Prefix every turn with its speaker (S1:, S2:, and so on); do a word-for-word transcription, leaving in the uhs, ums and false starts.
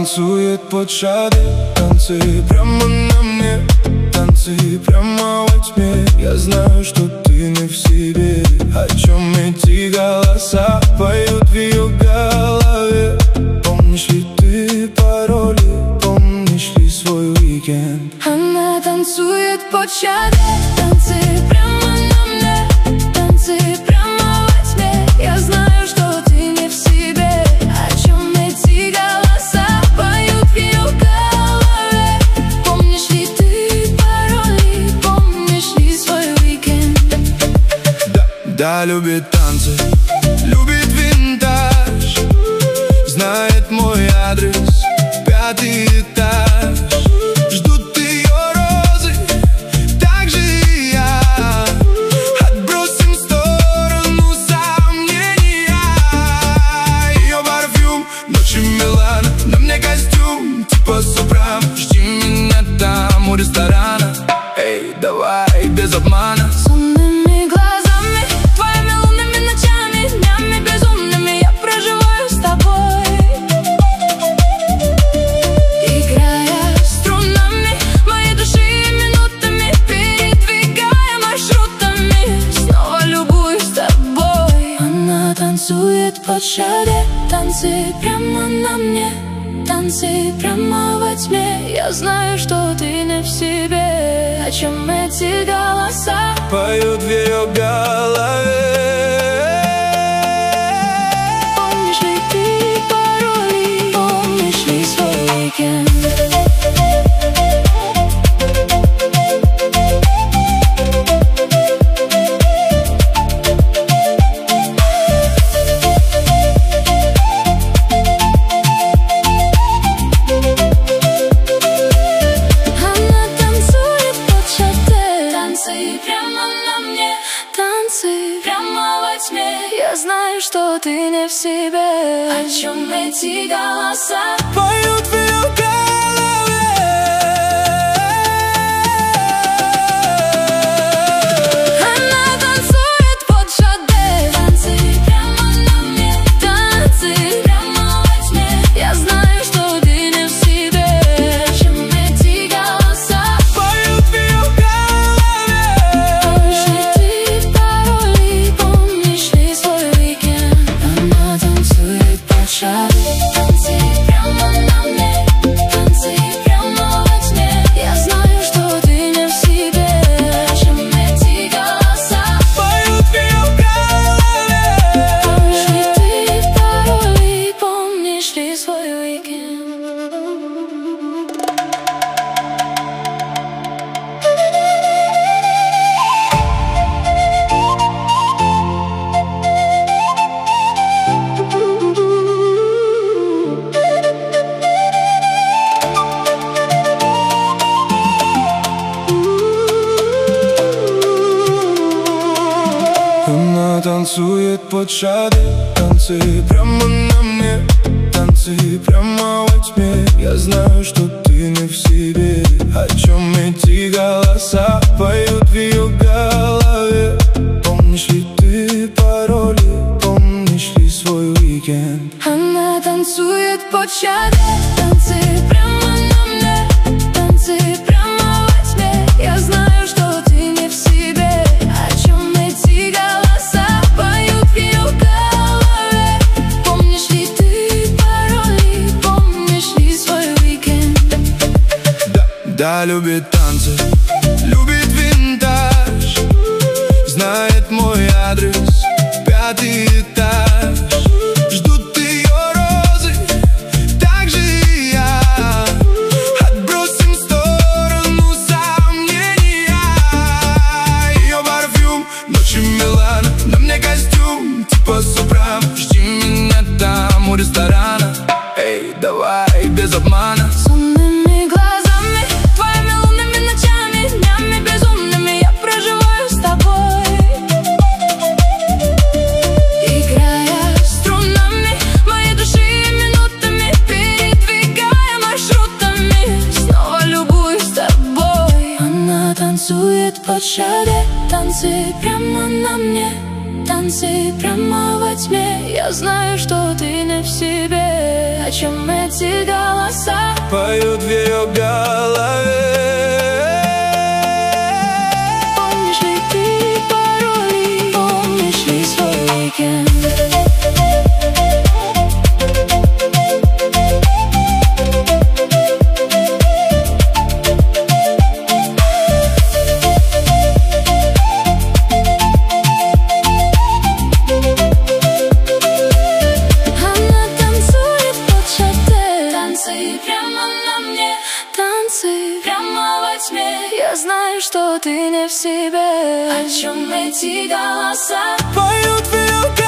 S1: танцует под шаги, танцы прямо на мне, танцы прямо во тьме. Я знаю, что ты не в себе. О чем эти голоса поют в ее голове? Помнишь ли ты пароли, помнишь ли свой уикенд?
S2: Она танцует под шаги, танцы прямо на мне, танцы прямо во тьме. Я знаю, что ты не в себе. О чем эти голоса поют в ее голове? Помнишь ли ты пароли, помнишь ли свой уикенд?
S1: Да, да, любит танцы, любит винтаж, знает мой адрес, пятый этаж. Ждут ее розы, так же и я. Отбросим в сторону сомнения. Ее парфюм, ночи Милана, на мне костюм типа Супрам. Жди меня там у ресторана. Эй, давай без обмана.
S2: Сонными глазами, твоими лунными ночами, днями безумными я проживаю с тобой. Играя струнами моей души минутами, передвигая маршрутами, снова любуюсь тобой. Она танцует под шаги, танцы прямо на мне, танцы прямо во тьме. Я знаю, что ты не в себе. О чем эти голоса
S1: поют в ее голове?
S2: Помнишь ли ты пароли, помнишь ли свой уикенд? Я знаю, что ты не в себе. О чем эти голоса
S1: поют в ее голове?
S2: Она танцует под шаги, танцы прямо на мне, танцы прямо во тьме. Я знаю, что ты не в себе. О чем эти голоса
S1: поют в ее голове?
S2: Помнишь ли ты пароли, помнишь ли свой уикенд? Она танцует под шаги, танцы прямо на мне, танцы прямо во тьме. Я знаю, что ты не в себе. О чем эти голоса
S1: поют в ее голове?
S2: Помнишь ли ты пароли, помнишь ли свой уикенд?
S1: Она танцует под шаги, танцы прямо на мне, танцы прямо во тьме. Я знаю, что ты не в себе. О чем эти голоса поют в ее голове? Помнишь ли ты пароли, помнишь ли свой уикенд?
S2: Она танцует под шаги, танцы прямо на мне, танцы прямо во тьме. Я знаю, что ты не в себе. О чем эти голоса поют в ее голове? Помнишь ли ты пароли, помнишь ли свой уикенд?
S1: Да, да, любит танцы, любит винтаж, знает мой адрес, пятый этаж. Ждут ее розы, так же и я. Отбросим в сторону сомнения. Ее парфюм, ночи Милана, на мне костюм типа Супрам. Жди меня там у ресторана. Эй, давай без обмана.
S2: Сонными глазами, твоими лунными ночами, днями безумными я проживаю с тобой. Играя струнами моей души минутами, передвигая маршрутами, снова любуюсь тобой. Она танцует под шаги, танцы прямо на мне, танцы прямо во тьме. Я знаю, что ты не в себе. О чем эти голоса
S1: поют в ее голове?
S2: Помнишь ли ты пароли? Помнишь ли свой уикенд? Я знаю, что ты не в себе. О чем эти голоса
S1: поют в ее голове?